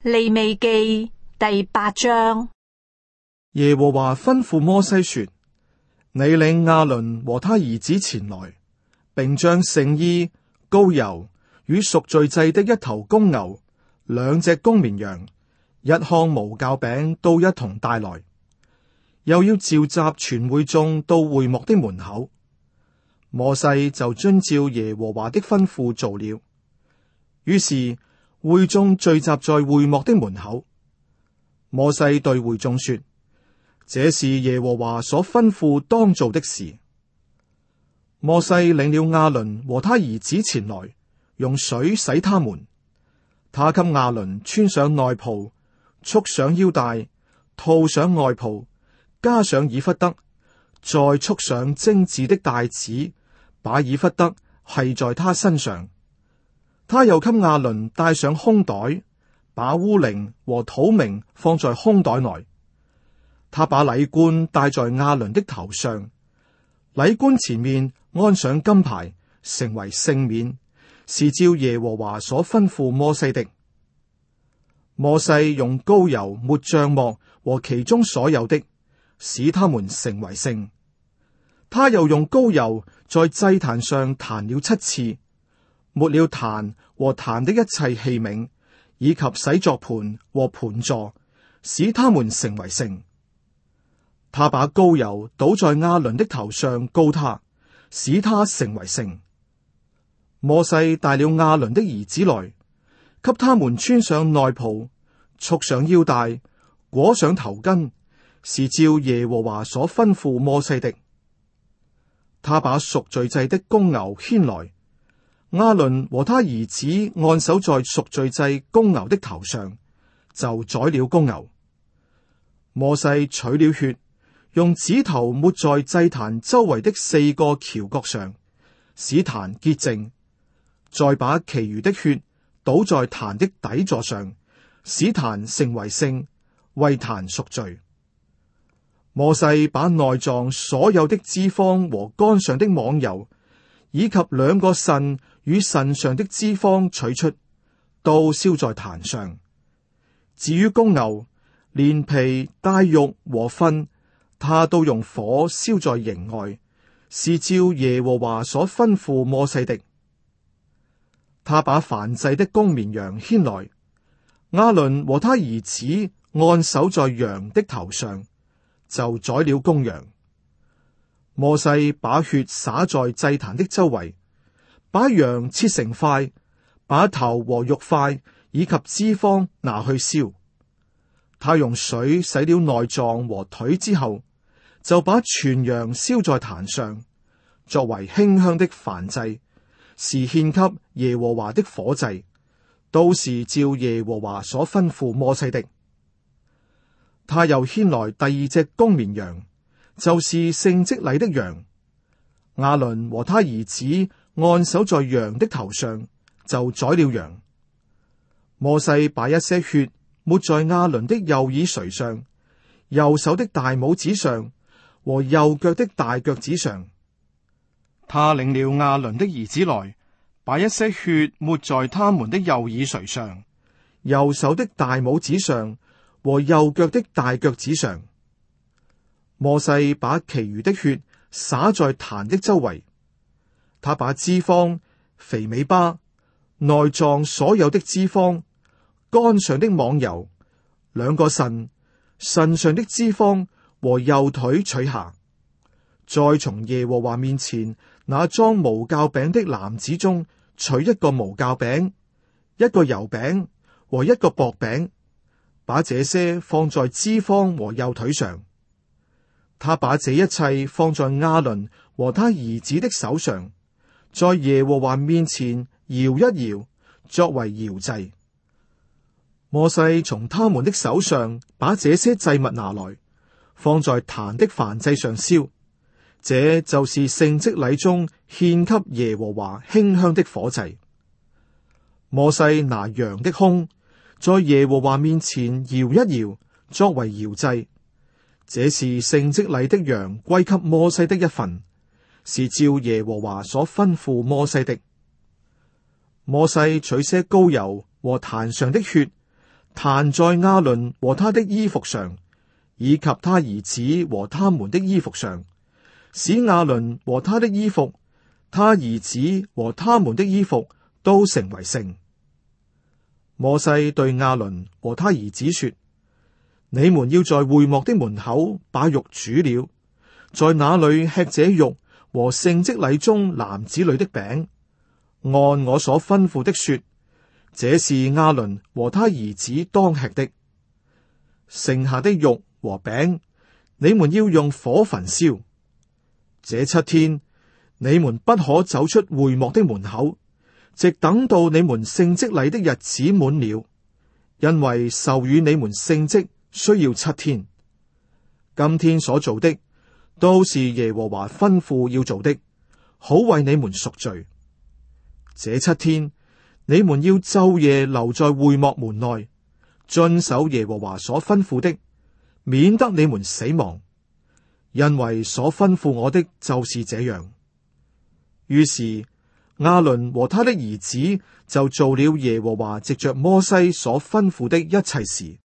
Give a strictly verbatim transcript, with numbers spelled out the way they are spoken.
利未記第八章。 耶和華吩咐摩西說：你領亞倫和他兒子前來，並將聖衣、膏油與贖罪祭的一頭公牛、兩隻公綿羊、一筐無酵餅都一同帶來，又要召集全會眾到會幕的門口。摩西就遵照耶和華的吩咐做了。於是會眾聚集在會幕的門口。摩西對會眾說：這是耶和華所吩咐當做的事。摩西領了亞倫和他兒子前來，用水洗他們。他給亞倫穿上內袍，束上腰帶，套上外袍，加上以弗得，再束上精致的帶子，把以弗得繫在他身上。他又給亞倫帶上胸袋，把烏靈和土明放在胸袋內。他把禮冠戴在亞倫的頭上，禮冠前面安上金牌，成為聖冕，是照耶和華所吩咐摩西的。摩西用膏油抹帳幕和其中所有的，使他們成為聖。他又用膏油在祭壇上彈了七次，抹了壇和壇的一切器皿，以及洗作盤和盤座，使他們成為聖。他把膏油倒在亞倫的頭上，膏他，使他成為聖。摩西帶了亞倫的兒子來，給他們穿上內袍，束上腰帶，裹上頭巾，是照耶和華所吩咐摩西的。他把贖罪祭的公牛牽來，亞倫和他兒子按手在贖罪祭公牛的頭上，就宰了公牛。摩西取了血，用指頭抹在祭壇周圍的四個橋角上，使壇潔淨，再把其餘的血倒在壇的底座上，使壇成為聖，為壇贖罪。摩西把內臟所有的脂肪和肝上的網油，以及兩個腎與腎上的脂肪取出，都燒在壇上。至於公牛，連皮帶肉和糞，他都用火燒在營外，是照耶和華所吩咐摩西的。他把燔祭的公綿羊牽來，亞倫和他兒子按手在羊的頭上，就宰了公羊。摩西把血灑在祭壇的周圍，把羊切成塊，把頭和肉塊以及脂肪拿去燒。他用水洗了內臟和腿之後，就把全羊燒在壇上，作為馨香的燔祭，是獻給耶和華的火祭，都是照耶和華所吩咐摩西的。他又牽來第二隻公綿羊，就是聖職禮的羊。亞倫和他兒子按手在羊的頭上，就宰了羊。摩西把一些血抹在亞倫的右耳垂上、右手的大拇指上和右腳的大腳趾上。他領了亞倫的兒子來，把一些血抹在他們的右耳垂上、右手的大拇指上和右腳的大腳趾上。摩西把其餘的血灑在壇的周圍。他把脂肪、肥尾巴、內臟所有的脂肪、肝上的網油、兩個腎、腎上的脂肪和右腿取下，再從耶和華面前那裝無酵餅的籃子中取一個無酵餅、一個油餅和一個薄餅，把這些放在脂肪和右腿上。他把這一切放在亞倫和他兒子的手上，在耶和華面前搖一搖，作為搖祭。摩西從他們的手上把這些祭物拿來，放在壇的燔祭上燒，這就是聖職禮中獻給耶和華馨香的火祭。摩西拿羊的胸，在耶和華面前搖一搖，作為搖祭。這是聖職禮的羊歸給摩西的一份，是照耶和華所吩咐摩西的。摩西取些膏油和壇上的血， 彈在亞倫和他的衣服上，以及他兒子和他們的衣服上，使亞倫和他的衣服、他兒子和他們的衣服都成為聖。摩西對亞倫和他兒子說：你們要在會幕的門口把肉煮了，在那裏吃這肉和聖職禮中籃子裏的餅，按我所吩咐的說，這是亞倫和他兒子當吃的。剩下的肉和餅，你們要用火焚燒。這七天，你們不可走出會幕的門口，直等到你們聖職禮的日子滿了，因為授予你們聖職需要七天。今天所做的，都是耶和華吩咐要做的，好為你們贖罪。這七天，你們要晝夜留在會幕門內，遵守耶和華所吩咐的，免得你們死亡。因為所吩咐我的就是這樣。於是亞倫和他的兒子就做了耶和華藉着摩西所吩咐的一切事。